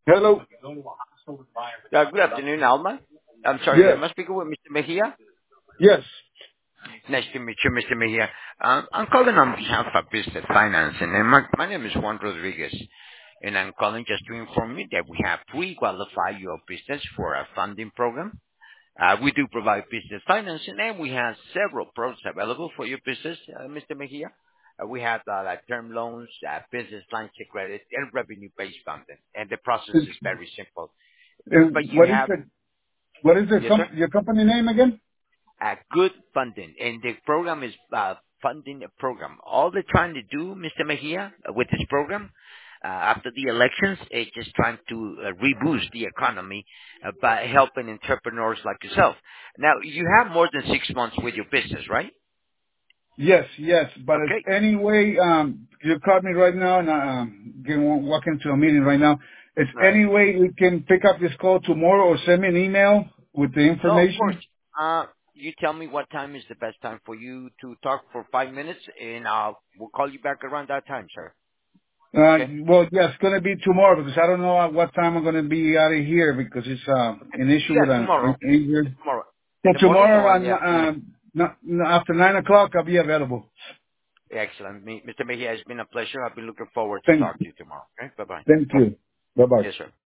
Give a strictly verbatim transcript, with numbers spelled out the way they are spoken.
Hello. Uh, Good afternoon, Alma. I'm sorry, Yes. am I speaking with Mister Mejia? Yes. Nice to meet you, Mister Mejia. Um, I'm calling on behalf of Business Financing, and my, my name is Juan Rodriguez, and I'm calling just to inform you that we have pre-qualified your business for a funding program. Uh, we do provide business financing, and we have several products available for your business, uh, Mister Mejia. Uh, we have uh, like term loans, uh, business lines of credit, and revenue-based funding, and the process is very simple. But And you what is have, the what is the yes, sir? com- your company name again? uh, good funding, and the program is uh, funding a program. All they're trying to do, Mister Mejia, uh, with this program, uh, after the elections, is just trying to uh, reboost the economy uh, by helping entrepreneurs like yourself. Now, you have more than six months with your business, right? Yes, yes. But it's Okay. anyway, um, you called me right now, and I um, getting walk into a meeting right now. It's Right. any way we can pick up this call tomorrow, or send me an email with the No, of course. information. Uh, you tell me what time is the best time for you to talk for five minutes, and uh, we'll call you back around that time, sir. Uh, Okay? well, yeah, it's gonna be tomorrow because I don't know at what time I'm gonna be out of here because it's uh, Okay. an issue with Yeah, an tomorrow. injured. Tomorrow. So In the morning tomorrow, or in on, the afternoon? uh, no, no, after nine o'clock, I'll be available. Excellent. Me- Mister Mejia, it's been a pleasure. I'll be looking forward to Thank, talk to you tomorrow. Okay? Bye-bye. thank you. Bye bye. Yes, sir.